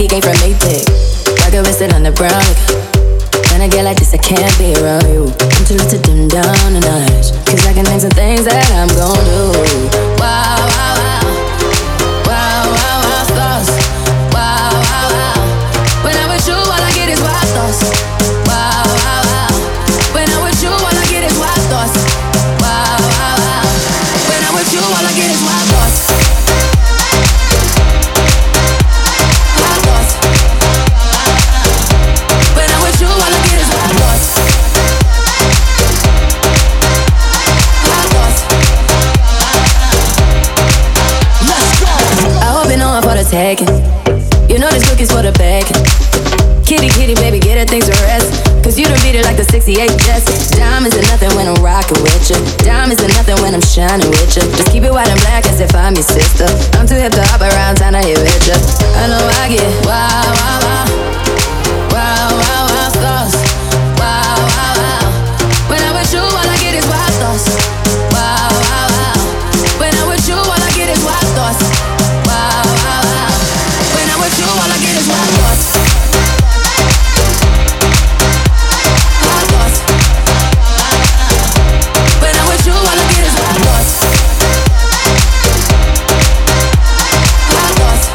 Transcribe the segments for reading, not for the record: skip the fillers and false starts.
he came from Maytag. Rocket rested on the brown liquor. When I get like this, I can't be around you. I'm too little to dim down a notch, 'cause I can name some things that I'm gon' do. Wow, wow, wow. Wow, wow, wow, thoughts. Wow, wow, wow. When I'm with you, all I get is wild thoughts. Wow, wow, wow. When I'm with you, all I get is wild thoughts. Wow, wow, wow. When I'm with you, all I get is wild thoughts. Wild thoughts. When I'm with you, all I get is wild thoughts. Wild thoughts. Let's go. I hope you know I'm for the taking. You know this cookie's for the bacon. Kitty, kitty, baby, get her things to rest. 'Cause you done beat it like the 68 Jets. Diamonds are nothing when I'm rockin' with you. Diamonds are nothing when I'm shining with you. Just keep it white and black as if I'm your sister. I'm too hip to hop around, time to hit with you. I know I get wow, wow, wow. Wow, wow, wow, thoughts. Wow, wow, wow. When I'm with you, all I get is wild thoughts. Wow, wow, wow. When I'm with you, all I get is wild thoughts. Wow, wow, wow. When I'm with you, all I get is wild thoughts. Wild thoughts. When I'm with you, all I get is wild thoughts. Wild thoughts.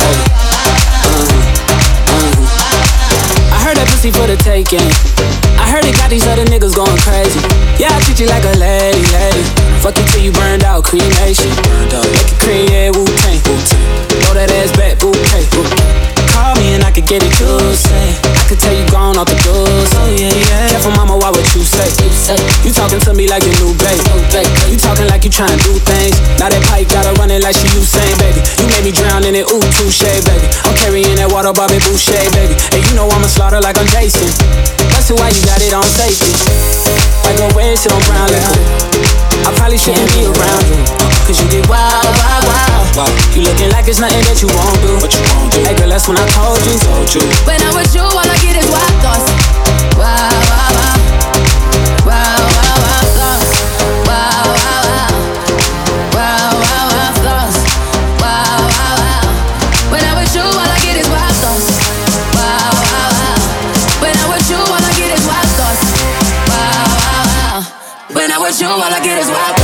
I heard that pussy for the taking. I heard it got these other niggas going crazy. Yeah, I treat you like a lady, lady. Fuck you till you burned out, cremation. Make it cream, yeah, Wu-Tang. Throw that ass back, bouquet. Call me and I could get it, you say. I could tell you gone off the doors. Oh yeah, yeah. Careful, mama, why would you say? You talking to me like your new babe. You talking like you trying to do things. Now that pipe gotta run it like she Usain, baby. You made me drown in it, ooh, touche, baby. I'm carrying that water, Bobby Boucher, baby. And you know I'ma slaughter like I'm Jason. That's why you got it on safety. Like a red shit on brown liquor. I probably shouldn't be around you, 'cause you get wild, wild, wild. You looking like it's nothing that you won't do. Hey girl, that's when I told you. When I'm with you, all I get is wild thoughts. Wow, wow, wow. Wow, wow, wow, thoughts. Wow, wow, wow. Wow, wow, wow, thoughts. Wow, wow, wow. When I'm with you, all I get is wild thoughts. Wow, wow, wow. When I'm with you, all I get is wild thoughts. Wow, wow, wow. When I'm with you, all I get is wild.